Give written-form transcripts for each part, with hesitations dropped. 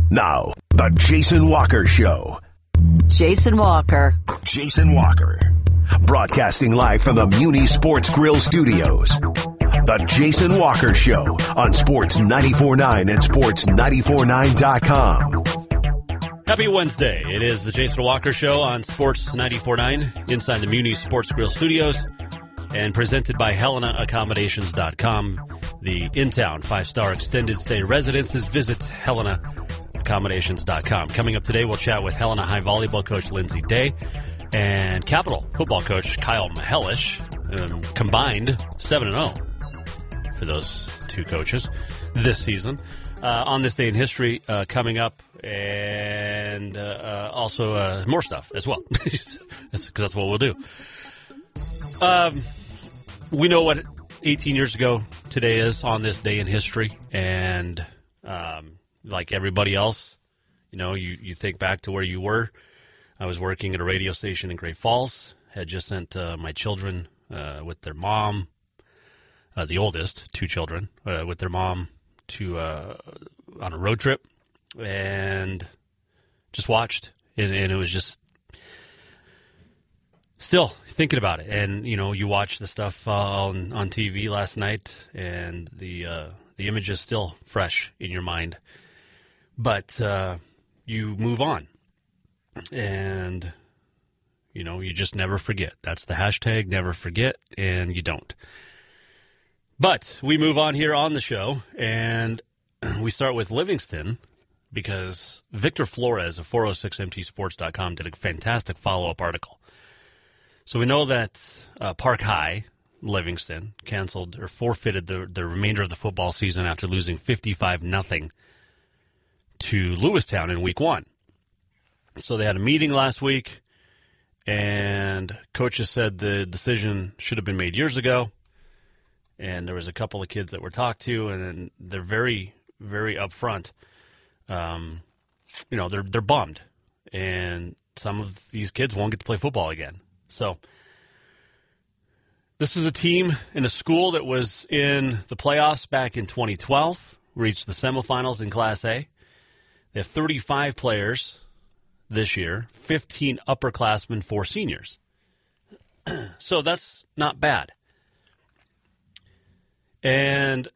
Now, The Jason Walker Show. Jason Walker. Jason Walker. Broadcasting live from the Muni Sports Grill studios. The Jason Walker Show on Sports 94.9 and Sports949.com. Happy Wednesday. It is The Jason Walker Show on Sports 94.9 inside the Muni Sports Grill studios and presented by HelenaAccommodations.com. The in-town 5-star extended stay residences. Visit HelenaAccommodations.com. Coming up today, we'll chat with Helena High volleyball coach Lindsay Day and Capital football coach Kyle Mihelish. Combined 7-0 for those two coaches this season. On this day in history coming up, and also more stuff as well, because that's what we'll do. We know what 18 years ago today is on this day in history, and like everybody else, you know, you think back to where you were. I was working at a radio station in Great Falls, had just sent my children with their mom, the oldest, two children, with their mom to on a road trip, and just watched, and it was just still thinking about it. And you know, you watch the stuff on TV last night, and the image is still fresh in your mind, but you move on, and you know, you just never forget. That's the hashtag, never forget, and you don't. But we move on here on the show, and we start with Livingston, because Victor Flores of 406mtsports.com did a fantastic follow-up article. So we know that Park High, Livingston, canceled or forfeited the remainder of the football season after losing 55-0 to Lewistown in Week 1. So they had a meeting last week, and coaches said the decision should have been made years ago. And there was a couple of kids that were talked to, and they're very, very upfront. You know, they're bummed, and some of these kids won't get to play football again. So this is a team in a school that was in the playoffs back in 2012, reached the semifinals in Class A. They have 35 players this year, 15 upperclassmen, 4 seniors. So that's not bad. And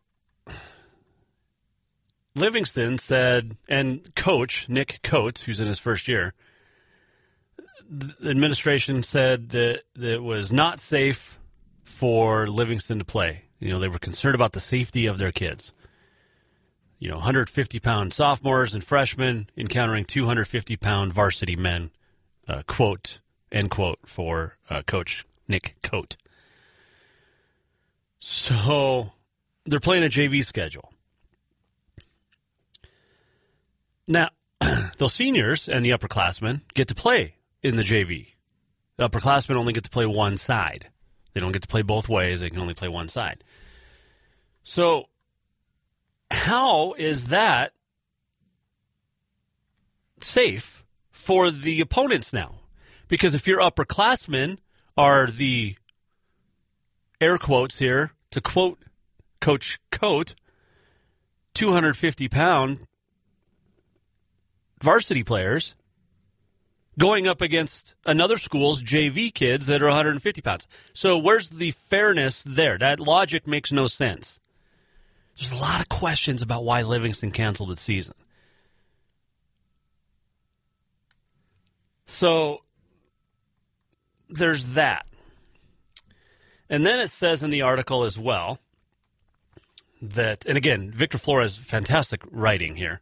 Livingston said, and coach Nick Coates, who's in his first year, the administration said that it was not safe for Livingston to play. You know, they were concerned about the safety of their kids. You know, 150-pound sophomores and freshmen encountering 250-pound varsity men, quote, end quote, for Coach Nick Coate. So they're playing a JV schedule. Now, those seniors and the upperclassmen get to play in the JV. The upperclassmen only get to play one side. They don't get to play both ways. They can only play one side. So how is that safe for the opponents now? Because if your upperclassmen are the air quotes here, to quote Coach Coate, 250-pound varsity players going up against another school's JV kids that are 150 pounds. So where's the fairness there? That logic makes no sense. There's a lot of questions about why Livingston canceled its season. So there's that. And then it says in the article as well that, and again, Victor Flores, fantastic writing here.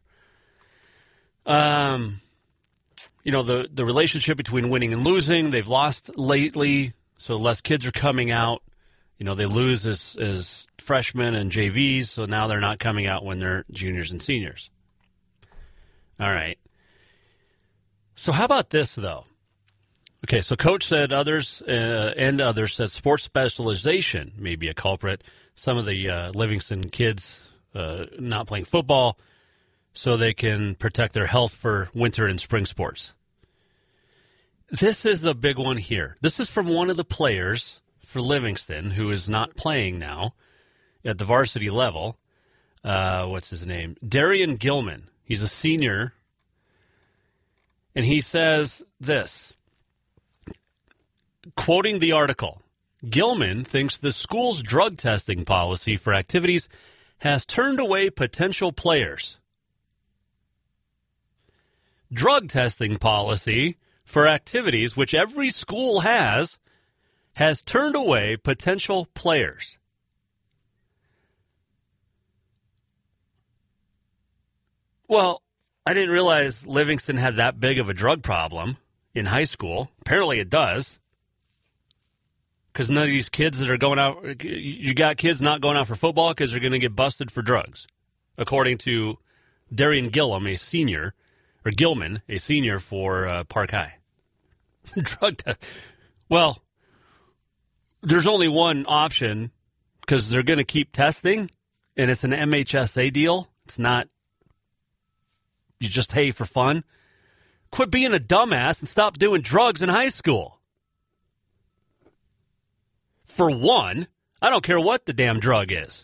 You know, the relationship between winning and losing, they've lost lately, so less kids are coming out. You know, they lose as freshmen and JVs, so now they're not coming out when they're juniors and seniors. All right. So how about this, though? Okay, so Coach said others said sports specialization may be a culprit. Some of the Livingston kids not playing football so they can protect their health for winter and spring sports. This is a big one here. This is from one of the players for Livingston who is not playing now at the varsity level. What's his name? Darian Gilman. He's a senior And he says this, quoting the article, Gilman thinks the school's drug testing policy for activities has turned away potential players. Drug testing policy for activities, which every school has turned away potential players. Well, I didn't realize Livingston had that big of a drug problem in high school. Apparently it does. Because none of these kids that are going out, you got kids not going out for football because they're going to get busted for drugs. According to Darian Gilman, a senior for Park High. Drug test. Well, there's only one option because they're going to keep testing, and it's an MHSA deal. It's not you just, hey, for fun. Quit being a dumbass and stop doing drugs in high school. For one, I don't care what the damn drug is.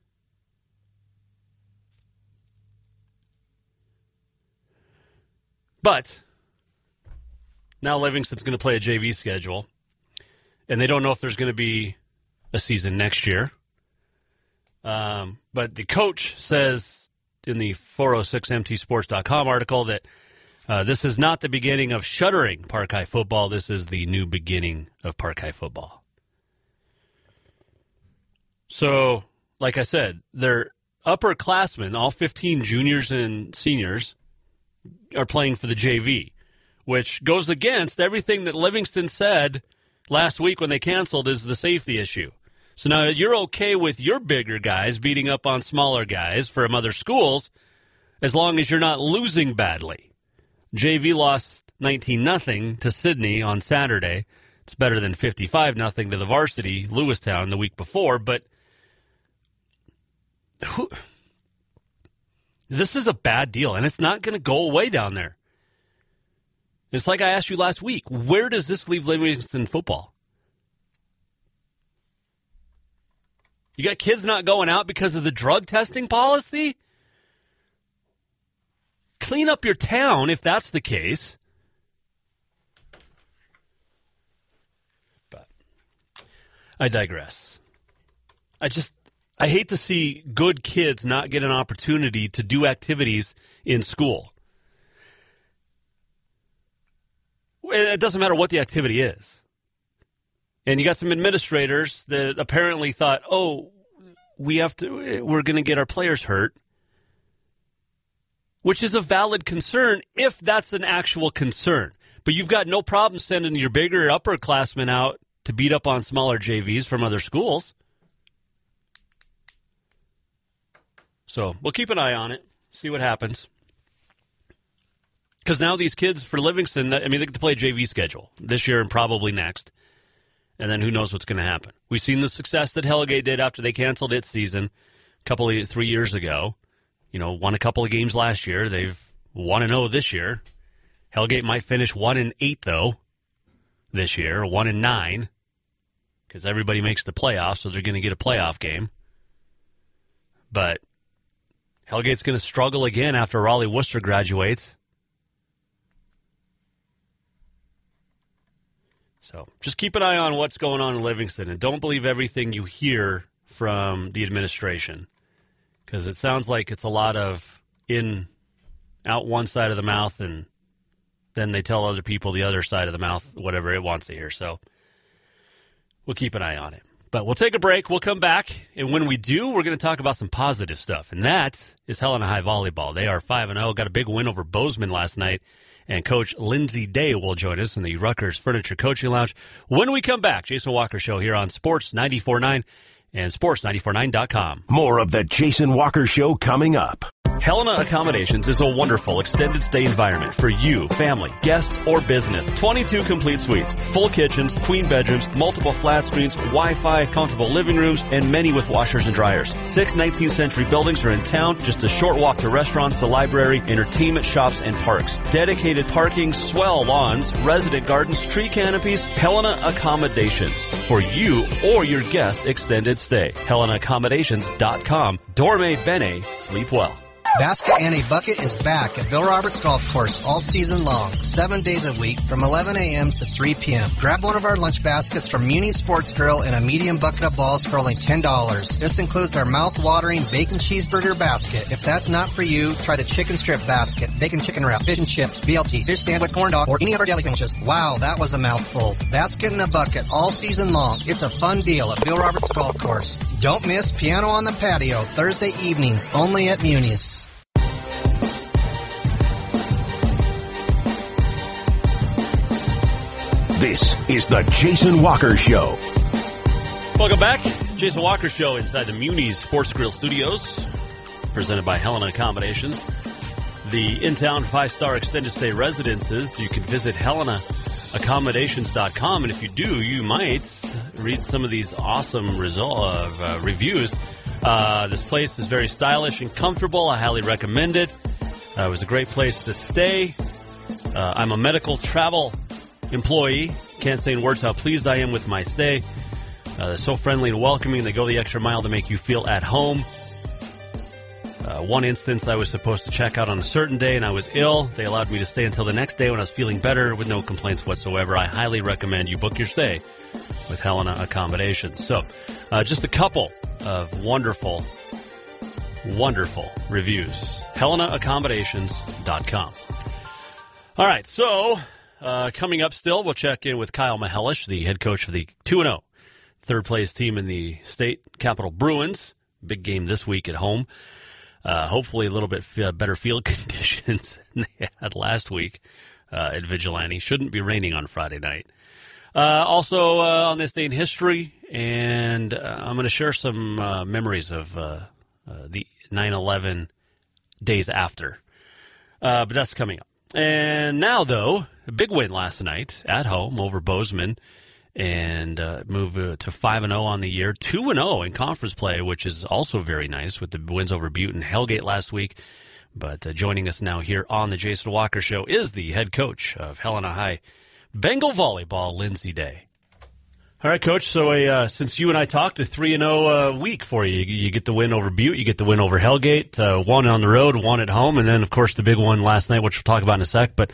But now Livingston's going to play a JV schedule, and they don't know if there's going to be a season next year. But the coach says in the 406mtsports.com article that this is not the beginning of shuttering Park High football. This is the new beginning of Park High football. So, like I said, their upperclassmen, all 15 juniors and seniors, are playing for the JV, which goes against everything that Livingston said last week when they canceled is the safety issue. So now you're okay with your bigger guys beating up on smaller guys from other schools as long as you're not losing badly. JV lost 19-0 to Sydney on Saturday. It's better than 55-0 to the varsity, Lewistown, the week before, but this is a bad deal, and it's not going to go away down there. It's like I asked you last week, where does this leave Livingston football? You got kids not going out because of the drug testing policy? Clean up your town if that's the case. But I digress. I hate to see good kids not get an opportunity to do activities in school. It doesn't matter what the activity is. And you got some administrators that apparently thought, we're going to get our players hurt, which is a valid concern if that's an actual concern. But you've got no problem sending your bigger upperclassmen out to beat up on smaller JVs from other schools. So we'll keep an eye on it, see what happens. Because now these kids for Livingston, they get to play a JV schedule this year and probably next. And then who knows what's going to happen. We've seen the success that Hellgate did after they canceled its season 3 years ago. Won a couple of games last year. They've 1-0 this year. Hellgate might finish 1-8 though this year, 1-9, because everybody makes the playoffs, so they're going to get a playoff game. But Hellgate's going to struggle again after Raleigh Worcester graduates. So just keep an eye on what's going on in Livingston, and don't believe everything you hear from the administration, because it sounds like it's a lot of out one side of the mouth, and then they tell other people the other side of the mouth, whatever it wants to hear. So we'll keep an eye on it. But we'll take a break. We'll come back, and when we do, we're going to talk about some positive stuff, and that is Helena High Volleyball. They are 5-0, got a big win over Bozeman last night. And Coach Lindsay Day will join us in the Rutgers Furniture Coaching Lounge when we come back. Jason Walker Show here on Sports 94.9 and Sports949.com. More of the Jason Walker Show coming up. Helena Accommodations is a wonderful extended stay environment for you, family, guests, or business. 22 complete suites, full kitchens, queen bedrooms, multiple flat screens, Wi-Fi, comfortable living rooms, and many with washers and dryers. 6 19th century buildings are in town, just a short walk to restaurants, the library, entertainment shops, and parks. Dedicated parking, swell lawns, resident gardens, tree canopies, Helena Accommodations. For you or your guest extended stay. HelenaAccommodations.com. Dorme Bene, sleep well. Basket and a Bucket is back at Bill Roberts Golf Course all season long, 7 days a week from 11 a.m. to 3 p.m. Grab one of our lunch baskets from Muni Sports Grill and a medium bucket of balls for only $10. This includes our mouth-watering bacon cheeseburger basket. If that's not for you, try the chicken strip basket, bacon chicken wrap, fish and chips, BLT, fish sandwich, corn dog, or any of our deli sandwiches. Wow, that was a mouthful. Basket and a Bucket all season long. It's a fun deal at Bill Roberts Golf Course. Don't miss Piano on the Patio, Thursday evenings, only at Muni's. This is the Jason Walker Show. Welcome back. Jason Walker Show inside the Muni's Sports Grill Studios, presented by Helena Accommodations. The in-town 5-star extended stay residences. You can visit HelenaAccommodations.com, and if you do, you might read some of these awesome reviews. This place is very stylish and comfortable. I highly recommend it. It was a great place to stay. I'm a medical travel employee. Can't say in words how pleased I am with my stay. They're so friendly and welcoming. They go the extra mile to make you feel at home. One instance, I was supposed to check out on a certain day and I was ill. They allowed me to stay until the next day when I was feeling better with no complaints whatsoever. I highly recommend you book your stay with Helena Accommodations. So, just a couple of wonderful, wonderful reviews. HelenaAccommodations.com. All right, so coming up still, we'll check in with Kyle Mihelish, the head coach of the 2-0 third-place team in the state, Capital Bruins. Big game this week at home. Hopefully a little bit better field conditions than they had last week at Vigilante. Shouldn't be raining on Friday night. Also on this day in history, and I'm going to share some memories of the 9/11 days after. But that's coming up. And now, though, a big win last night at home over Bozeman, and move to 5-0 on the year, 2-0 in conference play, which is also very nice with the wins over Butte and Hellgate last week. But joining us now here on the Jason Walker Show is the head coach of Helena High Bengal Volleyball, Lindsey Day. All right, Coach, so since you and I talked, a 3-0 week for you. You get the win over Butte, you get the win over Hellgate, one on the road, one at home, and then, of course, the big one last night, which we'll talk about in a sec. But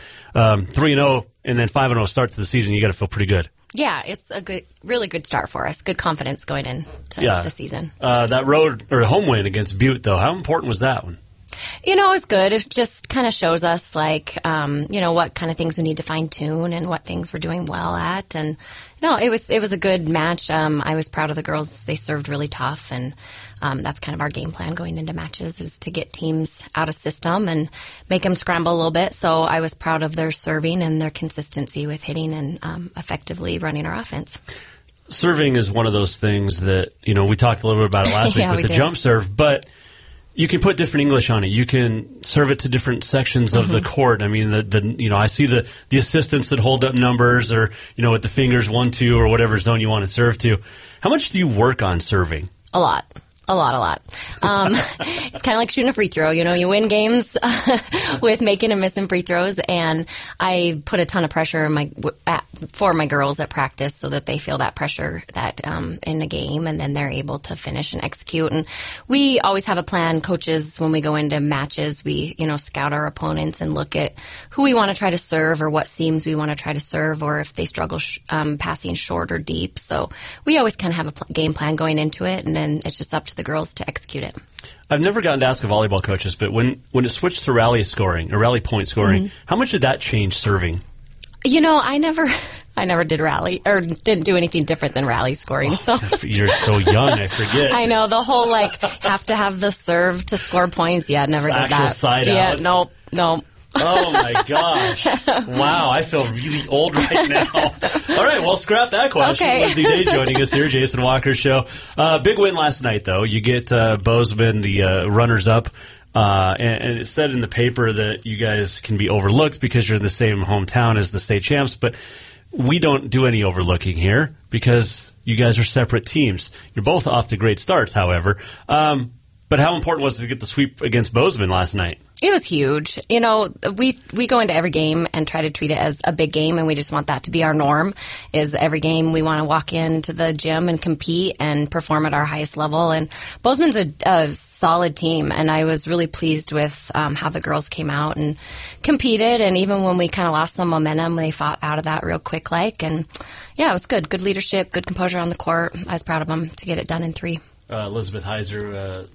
3-0 and then 5-0 start to the season, you got to feel pretty good. Yeah, it's a really good start for us. Good confidence going into the season. That road or home win against Butte, though, how important was that one? You know, it was good. It just kind of shows us, like, what kind of things we need to fine-tune and what things we're doing well at. And, it was a good match. I was proud of the girls. They served really tough, and that's kind of our game plan going into matches is to get teams out of system and make them scramble a little bit. So I was proud of their serving and their consistency with hitting and effectively running our offense. Serving is one of those things that, we talked a little bit about it last week with the jump serve, but you can put different English on it. You can serve it to different sections of the court. I mean, I see the assistants that hold up numbers or, with the fingers 1, 2 or whatever zone you want to serve to. How much do you work on serving? A lot. It's kind of like shooting a free throw. You win games with making and missing free throws, and I put a ton of pressure for my girls at practice so that they feel that pressure that in the game, and then they're able to finish and execute. And we always have a plan. Coaches, when we go into matches, we scout our opponents and look at who we want to try to serve or what seams we want to try to serve, or if they struggle passing short or deep. So we always kind of have a game plan going into it, and then it's just up to the girls to execute it. I've never gotten to ask a volleyball coaches, but when it switched to rally scoring or rally point scoring, how much did that change serving? I never did rally or didn't do anything different than rally scoring. So you're so young, I forget. I know the whole have to have the serve to score points. Yeah, never did actual that. Side outs. Nope. Oh, my gosh. Wow, I feel really old right now. All right, well, scrap that question. Okay. Lindsey Day joining us here, Jason Walker Show. Big win last night, though. You get Bozeman, the runners-up, and it said in the paper that you guys can be overlooked because you're in the same hometown as the state champs, but we don't do any overlooking here because you guys are separate teams. You're both off to great starts, however. But how important was it to get the sweep against Bozeman last night? It was huge. You know, we go into every game and try to treat it as a big game, and we just want that to be our norm. Is every game we want to walk into the gym and compete and perform at our highest level. And Bozeman's a solid team, and I was really pleased with how the girls came out and competed. And even when we kind of lost some momentum, they fought out of that real quick. And yeah, it was good. Good leadership, good composure on the court. I was proud of them to get it done in 3. Elizabeth Heiser,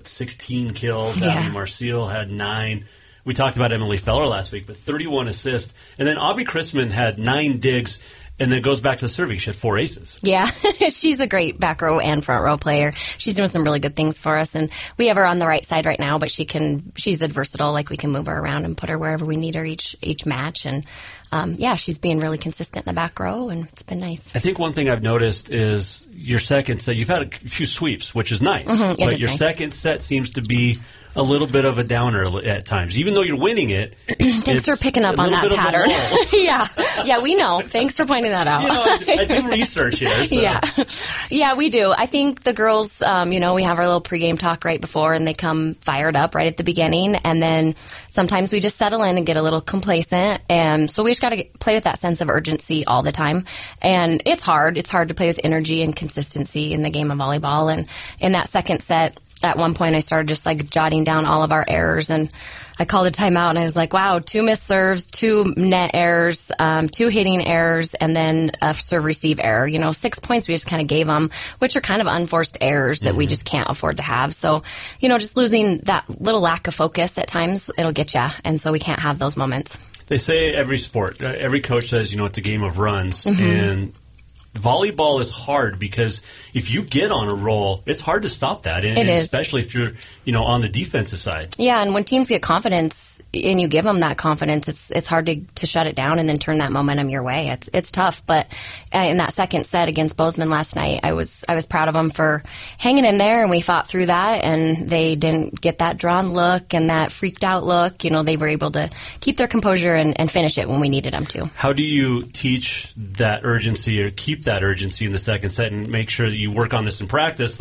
16 kills. Yeah. Abby Marcial had 9. We talked about Emily Feller last week, but 31 assists. And then Aubrey Chrisman had 9 digs, and then it goes back to the serving. She had 4 aces. Yeah, she's a great back row and front row player. She's doing some really good things for us, and we have her on the right side right now, but she's versatile. Like, we can move her around and put her wherever we need her each match. And she's being really consistent in the back row, and it's been nice. I think one thing I've noticed is your second set, you've had a few sweeps, which is nice. Mm-hmm, but your second set seems to be a little bit of a downer at times. Even though you're winning it. Thanks for picking up on that pattern. Yeah, we know. Thanks for pointing that out. I do research here. So. Yeah, we do. I think the girls, we have our little pregame talk right before, and they come fired up right at the beginning, and then sometimes we just settle in and get a little complacent, and so we just got to play with that sense of urgency all the time. And it's hard. It's hard to play with energy and consistency in the game of volleyball. And in that second set, at one point, I started just jotting down all of our errors, and I called a timeout, and I was like, wow, 2 missed serves, 2 net errors, 2 hitting errors, and then a serve-receive error. 6 points we just kind of gave them, which are kind of unforced errors that we just can't afford to have. So, just losing that little lack of focus at times, it'll get you, and so we can't have those moments. They say every sport, every coach says, it's a game of runs, and volleyball is hard because if you get on a roll, it's hard to stop that, and especially if you're, on the defensive side. Yeah, and when teams get confidence and you give them that confidence, it's hard to shut it down and then turn that momentum your way. It's tough, but in that second set against Bozeman last night, I was proud of them for hanging in there, and we fought through that, and they didn't get that drawn look and that freaked out look. They were able to keep their composure and finish it when we needed them to. How do you teach that urgency or keep that urgency in the second set and make sure that you work on this in practice?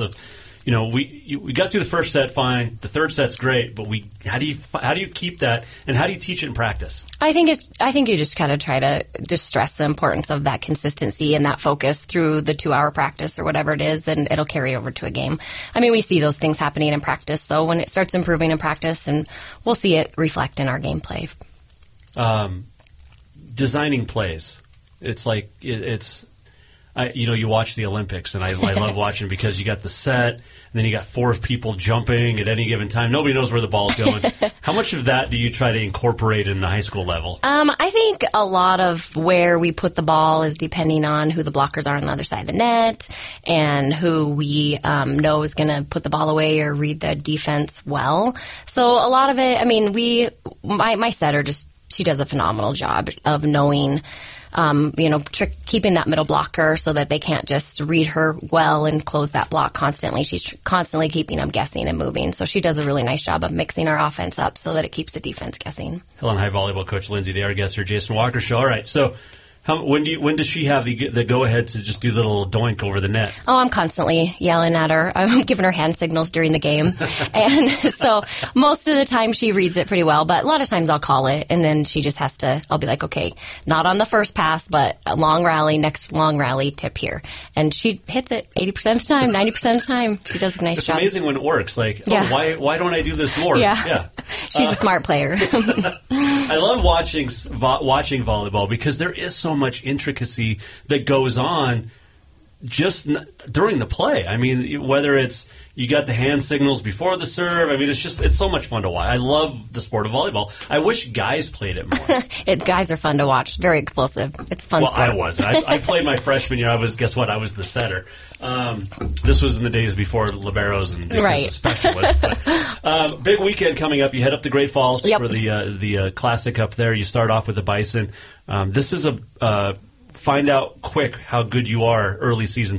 We got through the first set fine. The third set's great, but how do you keep that, and how do you teach it in practice? I think you just kind of try to just stress the importance of that consistency and that focus through the 2-hour practice or whatever it is, and it'll carry over to a game. I mean, we see those things happening in practice, so when it starts improving in practice, and we'll see it reflect in our gameplay. Designing plays, it's like you watch the Olympics, and I love watching because you got the set, and then you got 4 people jumping at any given time. Nobody knows where the ball's going. How much of that do you try to incorporate in the high school level? I think a lot of where we put the ball is depending on who the blockers are on the other side of the net and who we know is going to put the ball away or read the defense well. So a lot of it, my setter she does a phenomenal job of knowing keeping that middle blocker so that they can't just read her well and close that block constantly. She's constantly keeping them guessing and moving. So she does a really nice job of mixing our offense up so that it keeps the defense guessing. Helen High volleyball coach Lindsay Day, our guest here, Jason Walker Show. All right, so when does she have the go-ahead to just do the little doink over the net? Oh, I'm constantly yelling at her. I'm giving her hand signals during the game. And so most of the time she reads it pretty well, but a lot of times I'll call it, and then she just I'll be like, okay, not on the first pass, but a long rally, next long rally, tip here. And she hits it 80% of the time, 90% of the time. She does a nice job. It's amazing when it works. Why don't I do this more? Yeah. She's a smart player. I love watching volleyball because there is so much intricacy that goes on just during the play. I mean, whether it's you got the hand signals before the serve. I mean, it's so much fun to watch. I love the sport of volleyball. I wish guys played it more. Guys are fun to watch. Very explosive. It's fun sport. I wasn't. I played my freshman year. I was the setter. This was in the days before liberos and defensive specialists. But, big weekend coming up. You head up to Great Falls for the Classic up there. You start off with the Bison. This is a find out quick how good you are early season tournament.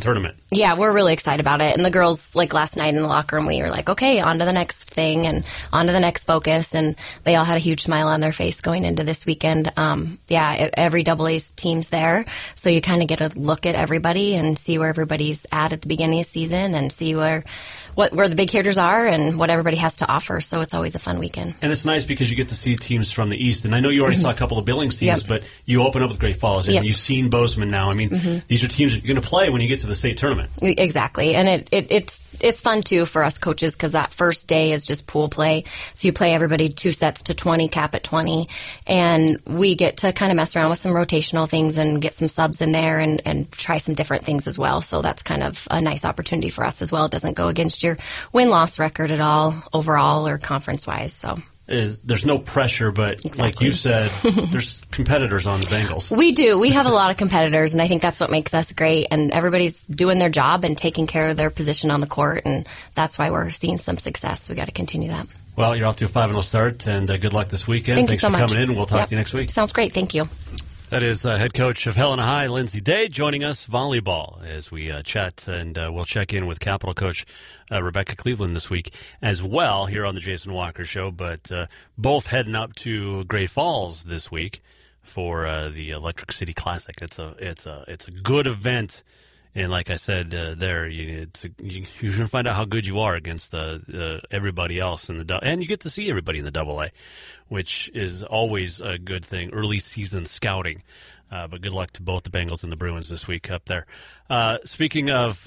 Yeah, we're really excited about it. And the girls, like last night in the locker room, we were like, okay, on to the next thing and on to the next focus. And they all had a huge smile on their face going into this weekend. Every AA team's there. So you kind of get a look at everybody and see where everybody's at the beginning of the season and see where the big hitters are and what everybody has to offer. So it's always a fun weekend. And it's nice because you get to see teams from the East. And I know you already saw a couple of Billings teams, Yep. but you open up with Great Falls and Yep. you've seen Bozeman now. I mean, these are teams that you're going to play when you get to the state tournament. Exactly. And it's fun, too, for us coaches because that first day is just pool play. So you play everybody 2 sets to 20, cap at 20. And we get to kind of mess around with some rotational things and get some subs in there and try some different things as well. So that's kind of a nice opportunity for us as well. It doesn't go against your win-loss record at all, overall or conference-wise. So There's no pressure, but like you said, there's competitors on the Bengals. we do. We have a lot of competitors, and I think that's what makes us great. And everybody's doing their job and taking care of their position on the court, and that's why we're seeing some success. We got to continue that. Well, you're off to a 5-0 start, and good luck this weekend. Thanks Thanks so for much. coming in. We'll talk to you next week. Sounds great. Thank you. That is head coach of Helena High, Lindsay Day, joining us volleyball as we chat, and we'll check in with Capital coach Rebecca Cleveland this week as well here on the Jason Walker Show. But both heading up to Great Falls this week for the Electric City Classic. It's a good event, and like I said you're going to find out how good you are against everybody else in and you get to see everybody in the AA, which is always a good thing. Early season scouting. But good luck to both the Bengals and the Bruins this week up there. Speaking of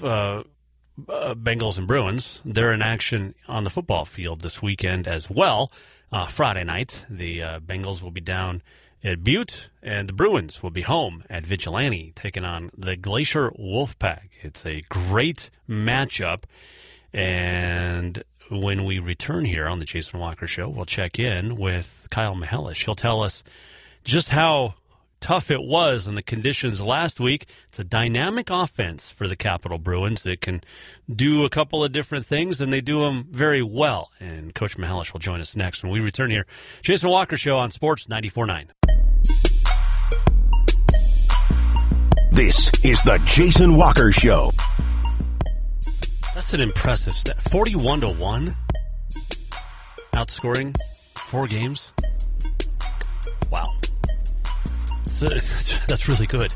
Bengals and Bruins, they're in action on the football field this weekend as well. Friday night, the Bengals will be down at Butte, and the Bruins will be home at Vigilante, taking on the Glacier Wolfpack. It's a great matchup, and when we return here on the Jason Walker Show, we'll check in with Kyle Mihelish. He'll tell us just how tough it was in the conditions last week. It's a dynamic offense for the Capital Bruins that can do a couple of different things, and they do them very well. And Coach Mihelish will join us next when we return here. Jason Walker Show on Sports 94.9. This is the Jason Walker Show. That's an impressive stat. 41-1, outscoring 4 games. Wow. That's really good.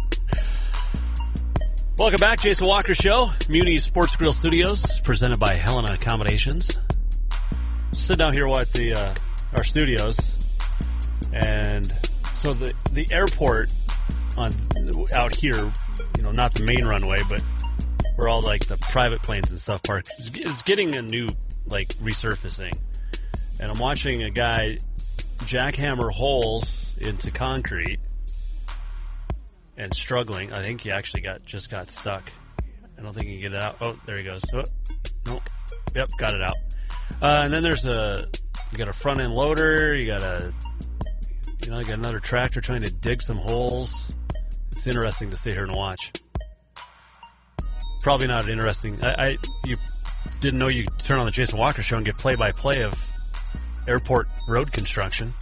Welcome back, Jason Walker Show, Muni Sports Grill Studios, presented by Helena Accommodations. Sit down here at our studios, and so the airport out here, not the main runway, but where all like the private planes and stuff park, is getting a new resurfacing, and I'm watching a guy jackhammer holes into concrete and struggling. I think he actually just got stuck. I don't think he can get it out. Oh, there he goes. Oh, nope. Yep, got it out. And then you got a front end loader. You got another tractor trying to dig some holes. It's interesting to sit here and watch. Probably not interesting. You didn't know you could turn on the Jason Walker Show and get play-by-play of airport road construction.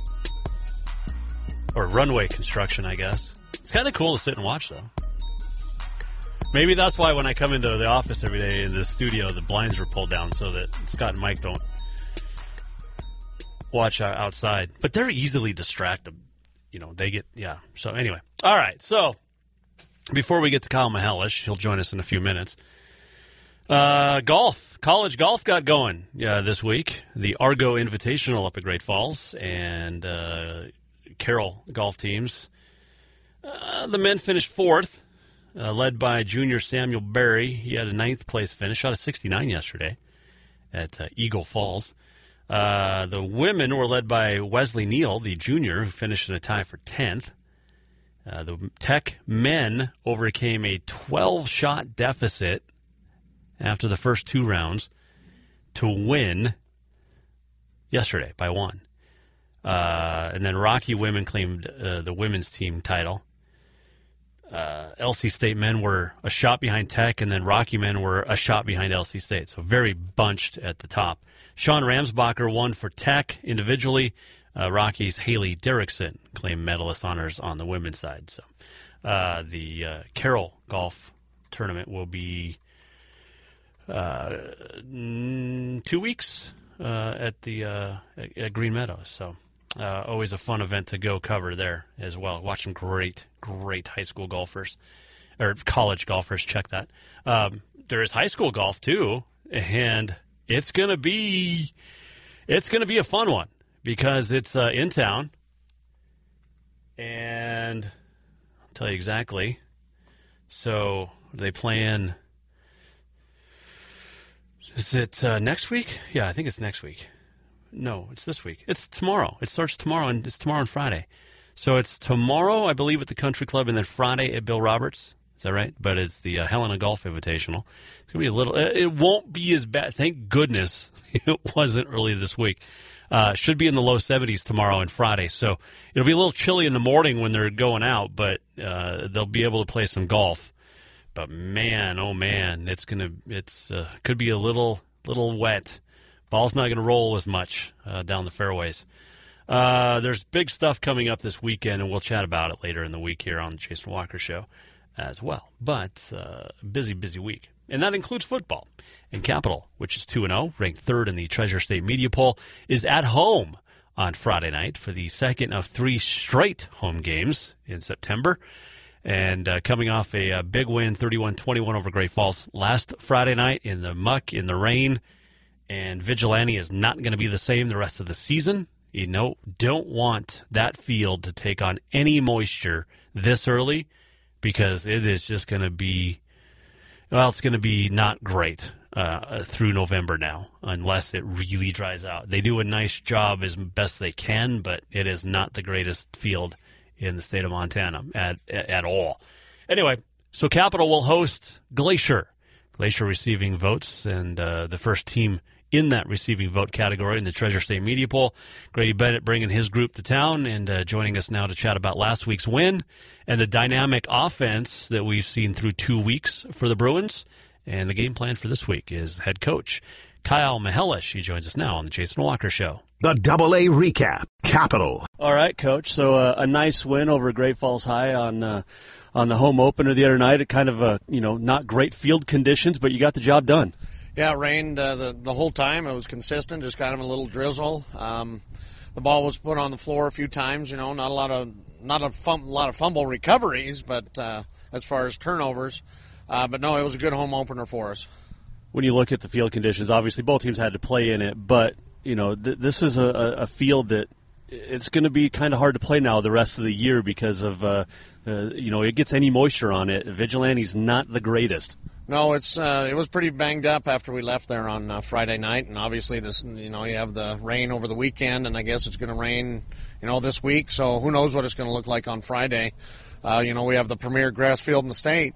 Or runway construction, I guess. It's kind of cool to sit and watch, though. Maybe that's why when I come into the office every day in the studio, the blinds are pulled down so that Scott and Mike don't watch outside. But they're easily distracted. So anyway. All right, so before we get to Kyle Mihelish, he'll join us in a few minutes. Golf. College golf got going this week. The Argo Invitational up at Great Falls and Carroll golf teams. The men finished 4th, led by junior Samuel Berry. He had a 9th place finish, shot a 69 yesterday at Eagle Falls. The women were led by Wesley Neal, the junior, who finished in a tie for 10th. The Tech men overcame a 12-shot deficit after the first 2 rounds to win yesterday by 1. And then Rocky women claimed the women's team title. LC State men were a shot behind Tech, and then Rocky men were a shot behind LC State. So very bunched at the top. Sean Ramsbacher won for Tech individually. Rocky's Haley Derrickson claimed medalist honors on the women's side. So the Carroll golf tournament will be 2 weeks at Green Meadows. So always a fun event to go cover there as well. Watching great high school golfers or college golfers. Check that. There is high school golf too, and it's gonna be a fun one because it's in town, and I'll tell you exactly. So they playing. Is it next week? Yeah, I think it's next week. No, it's this week. It's tomorrow. It starts tomorrow, and it's tomorrow and Friday. So it's tomorrow, I believe, at the Country Club, and then Friday at Bill Roberts. Is that right? But it's the Helena Golf Invitational. It's going to be a little. It won't be as bad. Thank goodness it wasn't early this week. Should be in the low 70s tomorrow and Friday. So it'll be a little chilly in the morning when they're going out, but they'll be able to play some golf. But man, oh man, could be a little wet. Ball's not going to roll as much down the fairways. There's big stuff coming up this weekend, and we'll chat about it later in the week here on the Jason Walker Show as well. But busy week. And that includes football. And Capital, which is 2-0, ranked third in the Treasure State Media Poll, is at home on Friday night for the second of 3 straight home games in September. And coming off a big win, 31-21 over Great Falls last Friday night in the muck, in the rain. And Vigilante is not going to be the same the rest of the season. You know, don't want that field to take on any moisture this early because it is just going to be, well, it's going to be not great through November now unless it really dries out. They do a nice job as best they can, but it is not the greatest field in the state of Montana at all. Anyway, so Capital will host Glacier. Glacier receiving votes, and the first team in that receiving vote category in the Treasure State Media Poll. Grady Bennett bringing his group to town and joining us now to chat about last week's win and the dynamic offense that we've seen through 2 weeks for the Bruins. And the game plan for this week is head coach Kyle Mihelish. He joins us now on the Jason Walker Show. The AA recap. Capital. All right, Coach. So a nice win over Great Falls High on the home opener the other night. At kind of not great field conditions, but you got the job done. Yeah, it rained the whole time. It was consistent, just kind of a little drizzle. The ball was put on the floor a few times. You know, not a lot of fumble recoveries, but as far as turnovers. But no, it was a good home opener for us. When you look at the field conditions, obviously both teams had to play in it, but this is a field that it's going to be kind of hard to play now the rest of the year because of it gets any moisture on it. Vigilante's not the greatest. No, it was pretty banged up after we left there on Friday night, and obviously you have the rain over the weekend, and I guess it's going to rain this week. So who knows what it's going to look like on Friday? We have the premier grass field in the state.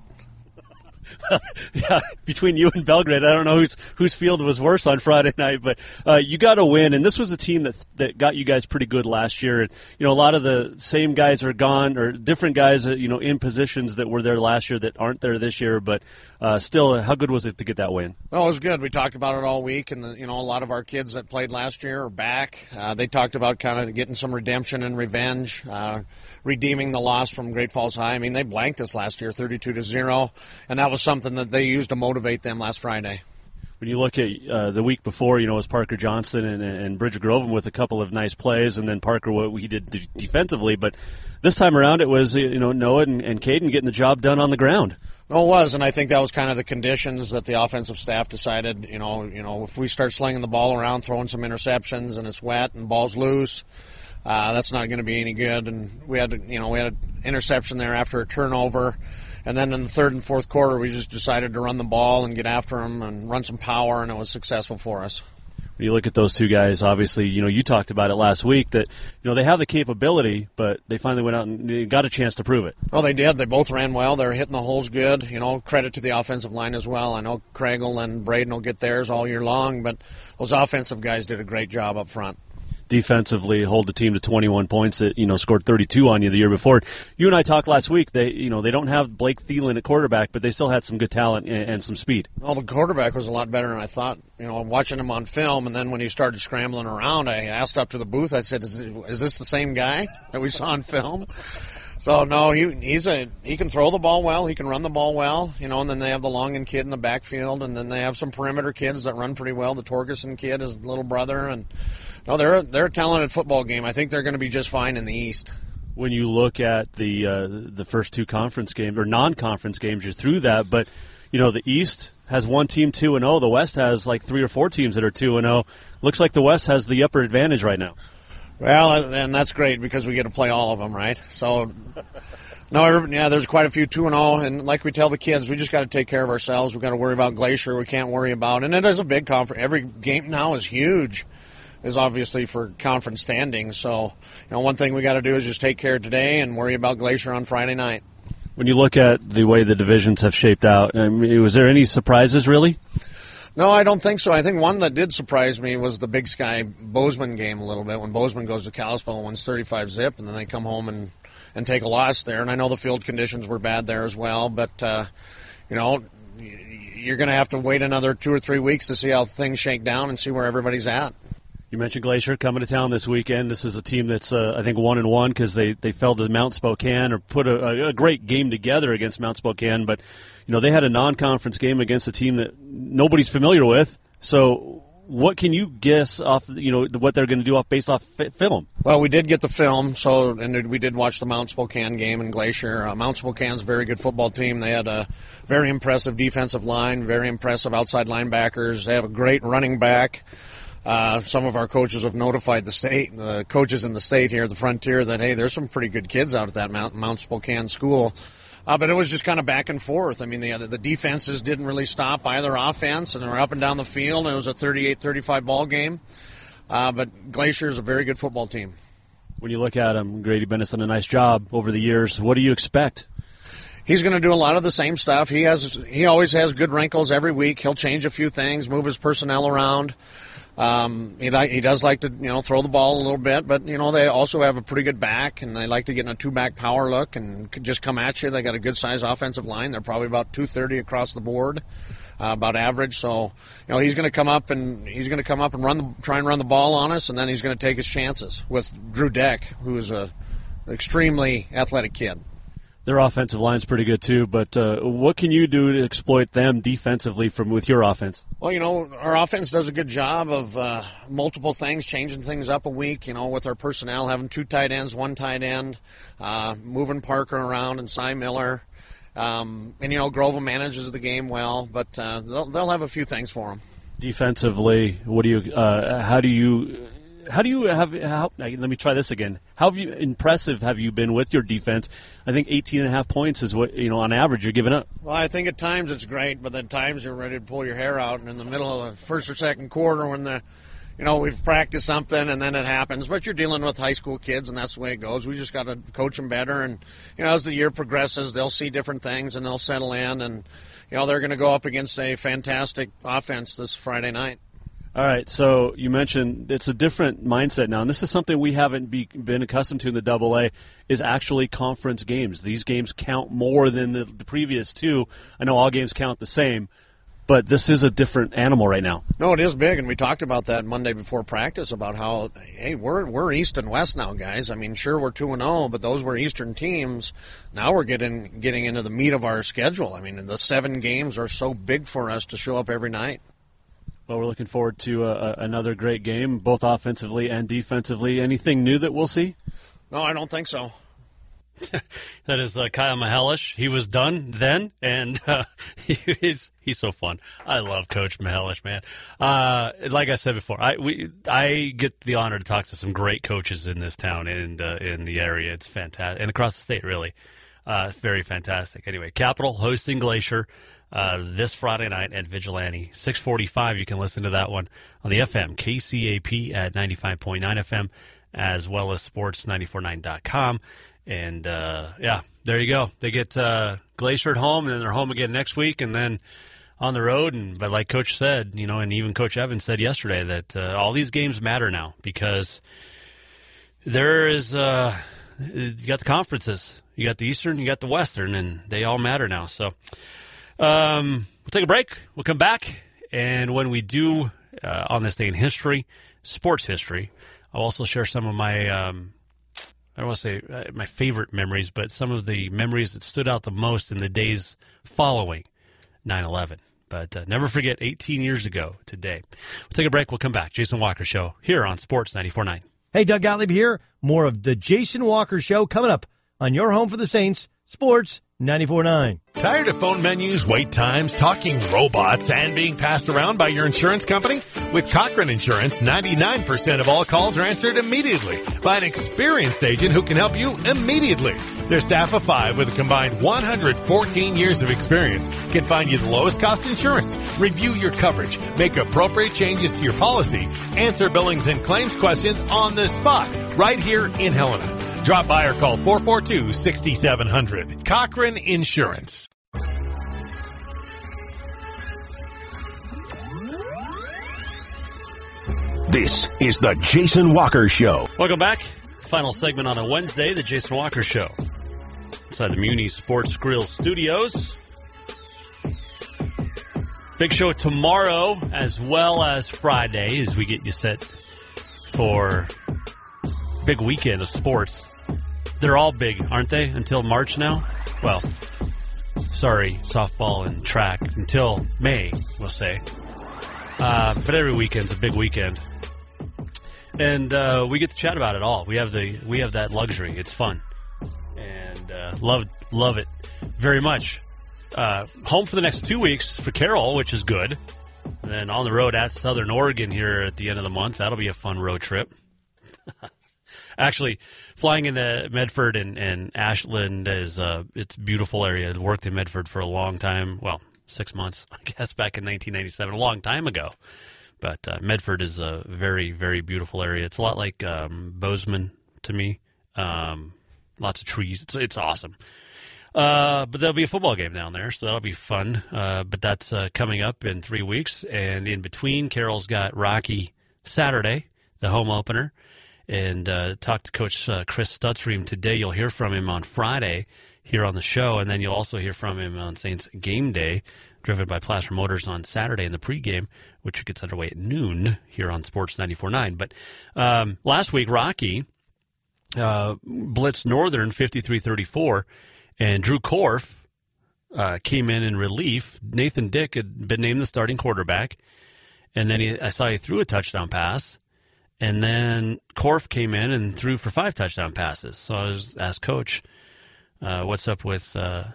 Yeah, between you and Belgrade, I don't know whose field was worse on Friday night, but you got a win, and this was a team that got you guys pretty good last year. And, a lot of the same guys are gone, or different guys, in positions that were there last year that aren't there this year. But still, how good was it to get that win? Well, it was good. We talked about it all week, and a lot of our kids that played last year are back. They talked about kind of getting some redemption and revenge, redeeming the loss from Great Falls High. I mean, they blanked us last year, 32-0, and that was something that they used to motivate them last Friday. When you look at the week before, it was Parker Johnston and Bridger Groven with a couple of nice plays, and then Parker, what he did defensively. But this time around, it was Noah and Caden getting the job done on the ground. No, it was, and I think that was kind of the conditions that the offensive staff decided. If we start slinging the ball around, throwing some interceptions, and it's wet and ball's loose, that's not going to be any good. And we had an interception there after a turnover. And then in the third and fourth quarter, we just decided to run the ball and get after them and run some power, and it was successful for us. When you look at those two guys, obviously, you talked about it last week that, they have the capability, but they finally went out and got a chance to prove it. Well, they did. They both ran well. They were hitting the holes good. Credit to the offensive line as well. I know Craigle and Braden will get theirs all year long, but those offensive guys did a great job up front. Defensively, hold the team to 21 points that, scored 32 on you the year before. You and I talked last week. They don't have Blake Thielen at quarterback, but they still had some good talent and some speed. Well, the quarterback was a lot better than I thought. Watching him on film, and then when he started scrambling around, I asked up to the booth, I said, is this the same guy that we saw on film? So no, he can throw the ball well, he can run the ball well, and then they have the Longin kid in the backfield, and then they have some perimeter kids that run pretty well. The Torgerson kid, his little brother, and no, they're a talented football game. I think they're going to be just fine in the East. When you look at the first two conference games or non-conference games, you're through that, but the East has one team 2-0. The West has like 3 or 4 teams that are 2-0. Looks like the West has the upper advantage right now. Well, and that's great because we get to play all of them, right? So, there's quite a few 2-0, and like we tell the kids, we just got to take care of ourselves. We've got to worry about Glacier. We can't worry about, and it is a big conference. Every game now is huge, is obviously for conference standings. So, one thing we got to do is just take care of today and worry about Glacier on Friday night. When you look at the way the divisions have shaped out, was there any surprises really? No, I don't think so. I think one that did surprise me was the Big Sky Bozeman game a little bit. When Bozeman goes to Kalispell and wins 35-zip, and then they come home and take a loss there. And I know the field conditions were bad there as well, but you're going to have to wait another 2 or 3 weeks to see how things shake down and see where everybody's at. You mentioned Glacier coming to town this weekend. This is a team that's, I think, 1-1 because they fell to Mount Spokane or put a great game together against Mount Spokane. But, they had a non-conference game against a team that nobody's familiar with. So what can you guess off, what they're going to do based off film? Well, we did get the film, and we did watch the Mount Spokane game in Glacier. Mount Spokane's a very good football team. They had a very impressive defensive line, very impressive outside linebackers. They have a great running back. Some of our coaches have notified the coaches in the state here at the Frontier that, hey, there's some pretty good kids out at that Mount Spokane school. But it was just kind of back and forth. I mean, the defenses didn't really stop either offense, and they were up and down the field, and it was a 38-35 ball game. But Glacier is a very good football team. When you look at him, Grady Bennett's done a nice job over the years. What do you expect? He's going to do a lot of the same stuff. He always has good wrinkles every week. He'll change a few things, move his personnel around. He does like to, throw the ball a little bit, but, they also have a pretty good back, and they like to get in a 2-back power look and just come at you. They got a good size offensive line. They're probably about 230 across the board, about average. So, he's going to come up and try and run the ball on us, and then he's going to take his chances with Drew Deck, who is a extremely athletic kid. Their offensive line's pretty good too, but what can you do to exploit them defensively with your offense? Well, our offense does a good job of multiple things, changing things up a week, with our personnel, having 2 tight ends, 1 tight end, moving Parker around and Cy Miller. And Grova manages the game well, but they'll have a few things for them. Defensively, what do you? Let me try this again. How impressive have you been with your defense? I think 18.5 points is what, on average you're giving up. Well, I think at times it's great, but at times you're ready to pull your hair out, and in the middle of the first or second quarter when we've practiced something and then it happens. But you're dealing with high school kids, and that's the way it goes. We just got to coach them better, and, as the year progresses, they'll see different things and they'll settle in, and, they're going to go up against a fantastic offense this Friday night. All right, so you mentioned it's a different mindset now, and this is something we haven't been accustomed to in the AA, is actually conference games. These games count more than the previous 2. I know all games count the same, but this is a different animal right now. No, it is big, and we talked about that Monday before practice about how, hey, we're East and West now, guys. I mean, sure, we're 2-0, but those were Eastern teams. Now we're getting into the meat of our schedule. I mean, the 7 games are so big for us to show up every night. Well, we're looking forward to another great game, both offensively and defensively. Anything new that we'll see? No, I don't think so. That is Kyle Mihelish. He was done then, and he's so fun. I love Coach Mihelish, man. Like I said before, I get the honor to talk to some great coaches in this town and in the area. It's fantastic, and across the state, really. Very fantastic. Anyway, Capital hosting Glacier this Friday night at Vigilante, 6:45. You can listen to that one on the FM, KCAP at 95.9 FM, as well as sports949.com. And, there you go. They get Glacier at home, and then they're home again next week, and then on the road. But like Coach said, and even Coach Evans said yesterday, that all these games matter now because there is you got the conferences. You got the Eastern, you got the Western, and they all matter now. So we'll take a break. We'll come back, and when we do, on this day in history, sports history, I'll also share some of my I don't want to say my favorite memories, but some of the memories that stood out the most in the days following 9/11. But never forget 18 years ago today. We'll take a break. We'll come back. Jason Walker Show here on Sports 94.9. Hey, Doug Gottlieb here. More of the Jason Walker Show coming up on your home for the Saints, Sports 94.9. Tired of phone menus, wait times, talking robots, and being passed around by your insurance company? With Cochran Insurance, 99% of all calls are answered immediately by an experienced agent who can help you immediately. Their staff of 5 with a combined 114 years of experience can find you the lowest cost insurance, review your coverage, make appropriate changes to your policy, answer billings and claims questions on the spot right here in Helena. Drop by or call 442-6700. Cochran Insurance. This is the Jason Walker Show. Welcome back. Final segment on a Wednesday, the Jason Walker Show. Inside the Muni Sports Grill Studios. Big show tomorrow as well as Friday as we get you set for big weekend of sports. They're all big, aren't they, until March now? Well, sorry, softball and track, until May, we'll say. But every weekend's a big weekend. And we get to chat about it all. We have that luxury. It's fun. And love it very much. Home for the next 2 weeks for Carroll, which is good. And then on the road at Southern Oregon here at the end of the month. That'll be a fun road trip. Actually, flying into Medford and Ashland is it's a beautiful area. I worked in Medford for a long time. Well, 6 months, I guess, back in 1997, a long time ago. But Medford is a very, very beautiful area. It's a lot like Bozeman to me. Lots of trees. It's awesome. But there'll be a football game down there, so that'll be fun. But that's coming up in 3 weeks. And in between, Carroll's got Rocky Saturday, the home opener. And talked to Coach Chris Stutzriem today. You'll hear from him on Friday here on the show, and then you'll also hear from him on Saints Game Day, driven by Placer Motors on Saturday in the pregame, which gets underway at noon here on Sports 94.9. But last week, Rocky blitzed Northern 53-34, and Drew Korf came in relief. Nathan Dick had been named the starting quarterback, and then I saw he threw a touchdown pass. And then Korf came in and threw for 5 touchdown passes. So I asked Coach, what's up with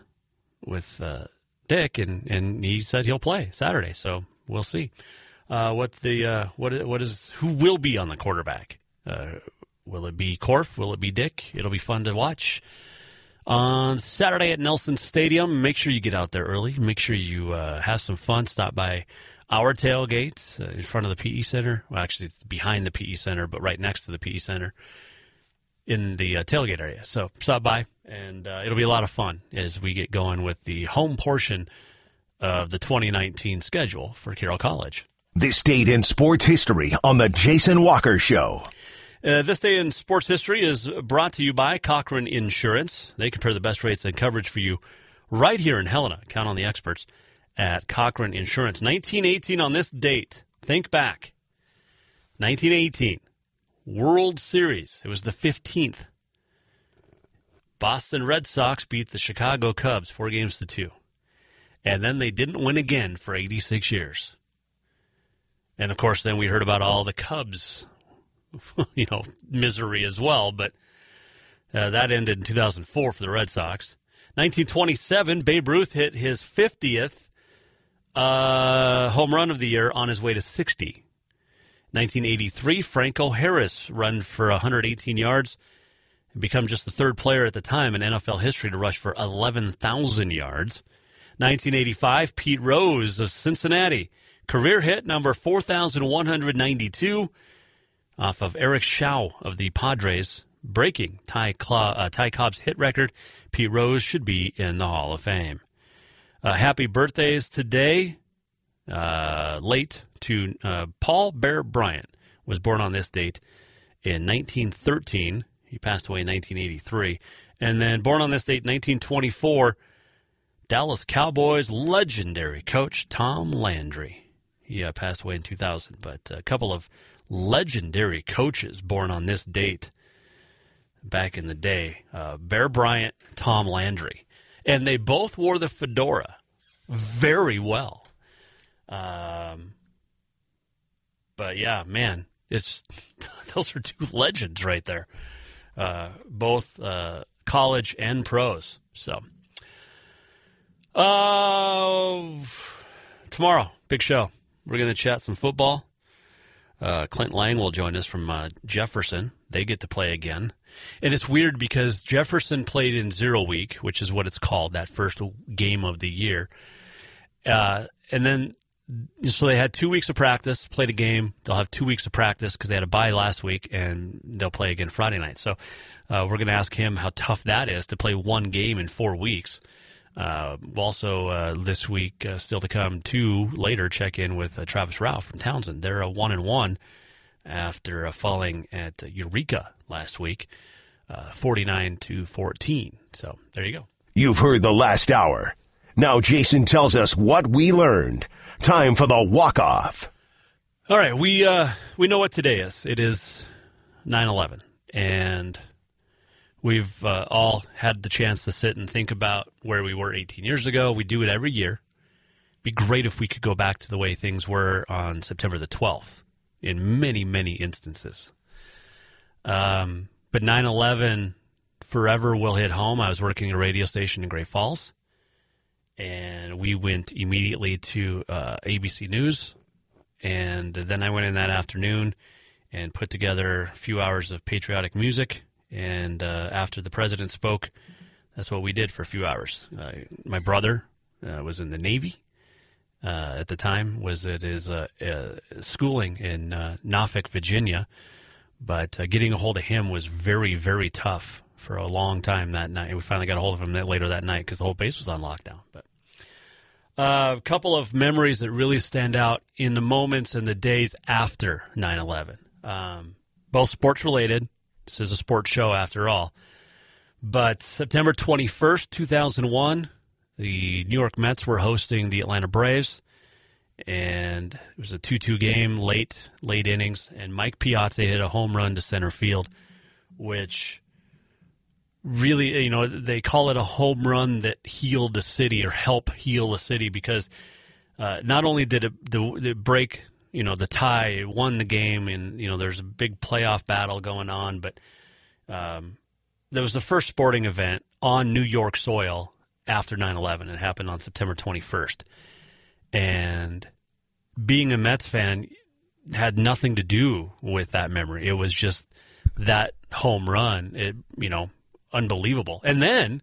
Dick, and he said he'll play Saturday. So we'll see who will be on the quarterback. Will it be Korf? Will it be Dick? It'll be fun to watch on Saturday at Nelson Stadium. Make sure you get out there early. Make sure you have some fun. Stop by our tailgate in front of the PE Center. Well, actually, it's behind the PE Center, but right next to the PE Center in the tailgate area. So stop by, and it'll be a lot of fun as we get going with the home portion of the 2019 schedule for Carroll College. This date in sports history on the Jason Walker Show. This day in sports history is brought to you by Cochran Insurance. They compare the best rates and coverage for you right here in Helena. Count on the experts at Cochran Insurance. 1918 on this date. Think back. 1918. World Series. It was the 15th. Boston Red Sox beat the Chicago Cubs 4-2. And then they didn't win again for 86 years. And, of course, then we heard about all the Cubs, misery as well. But that ended in 2004 for the Red Sox. 1927, Babe Ruth hit his 50th home run of the year on his way to 60. 1983, Franco Harris run for 118 yards and become just the third player at the time in NFL history to rush for 11,000 yards. 1985, Pete Rose of Cincinnati, career hit number 4,192 off of Eric Shaw of the Padres, breaking Ty Cobb's hit record. Pete Rose should be in the Hall of Fame. Happy birthdays today, late to Paul Bear Bryant. Was born on this date in 1913. He passed away in 1983. And then born on this date, 1924, Dallas Cowboys legendary coach Tom Landry. He passed away in 2000. But a couple of legendary coaches born on this date. back in the day. Bear Bryant, Tom Landry. And they both wore the fedora very well. But yeah, man, those are two legends right there. Both college and pros. So tomorrow, big show. We're going to chat some football. Clint Lang will join us from Jefferson. They get to play again. And it's weird because Jefferson played in 0 week, which is what it's called, that first game of the year. And then, so they had 2 weeks of practice, played a game. They'll have 2 weeks of practice because they had a bye last week, and they'll play again Friday night. So we're going to ask him how tough that is to play one game in 4 weeks. Also, this week, still to come, later, check in with Travis Ralph from Townsend. They're 1-1 after falling at Eureka last week, 49-14. So there you go. You've heard the last hour. Now Jason tells us what we learned. Time for the walk-off. All right, we know what today is. It is 9/11, and we've all had the chance to sit and think about where we were 18 years ago. We do it every year. It'd be great if we could go back to the way things were on September the 12th in many, many instances. But 9/11 forever will hit home. I was working at a radio station in Great Falls, and we went immediately to ABC News. And then I went in that afternoon and put together a few hours of patriotic music. And after the president spoke, that's what we did for a few hours. My brother was in the Navy at the time, was at his schooling in Norfolk, Virginia. But getting a hold of him was very, very tough for a long time that night. We finally got a hold of him later that night because the whole base was on lockdown. But a couple of memories that really stand out in the moments and the days after 9/11. Both sports-related. This is a sports show after all. But September 21st, 2001, the New York Mets were hosting the Atlanta Braves. And it was a 2-2 game, late innings. And Mike Piazza hit a home run to center field, which really, they call it a home run that healed the city or help heal the city because not only did it break the tie, it won the game, and, there's a big playoff battle going on. But there was the first sporting event on New York soil after 9/11. It happened on September 21st. And being a Mets fan had nothing to do with that memory. It was just that home run, unbelievable. And then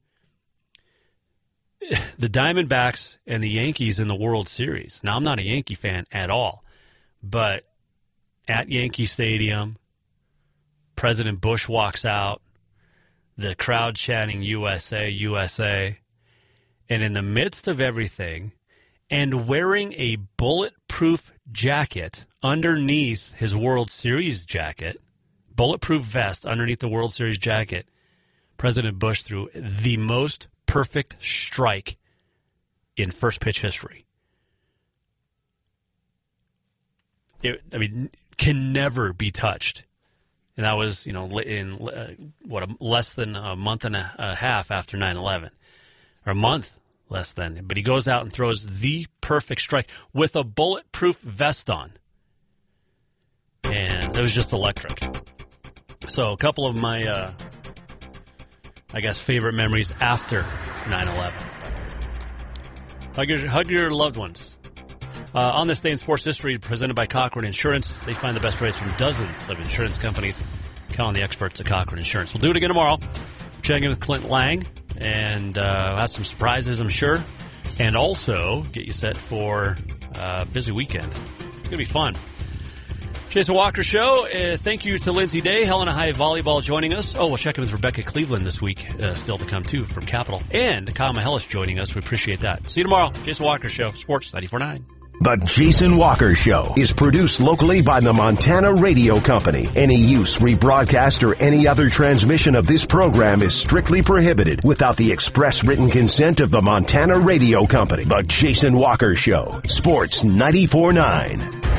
the Diamondbacks and the Yankees in the World Series. Now, I'm not a Yankee fan at all. But at Yankee Stadium, President Bush walks out, the crowd chanting USA, USA, and in the midst of everything, and wearing a bulletproof jacket underneath his World Series jacket, bulletproof vest underneath the World Series jacket, President Bush threw the most perfect strike in first pitch history. Can never be touched. And that was, in less than a month and a half after 9/11, or a month less than. But he goes out and throws the perfect strike with a bulletproof vest on. And it was just electric. So a couple of my, favorite memories after 9/11. Hug your loved ones. On this day in sports history, presented by Cochran Insurance, they find the best rates from dozens of insurance companies. Count on the experts at Cochran Insurance. We'll do it again tomorrow. Check in with Clint Lang and have some surprises, I'm sure. And also get you set for a busy weekend. It's going to be fun. Jason Walker Show. Thank you to Lindsay Day, Helena High Volleyball joining us. Oh, we'll check in with Rebecca Cleveland this week, still to come, too, from Capital. And Kyle Mahelis joining us. We appreciate that. See you tomorrow. Jason Walker Show, Sports 94.9. The Jason Walker Show is produced locally by the Montana Radio Company. Any use, rebroadcast, or any other transmission of this program is strictly prohibited without the express written consent of the Montana Radio Company. The Jason Walker Show, Sports 94.9.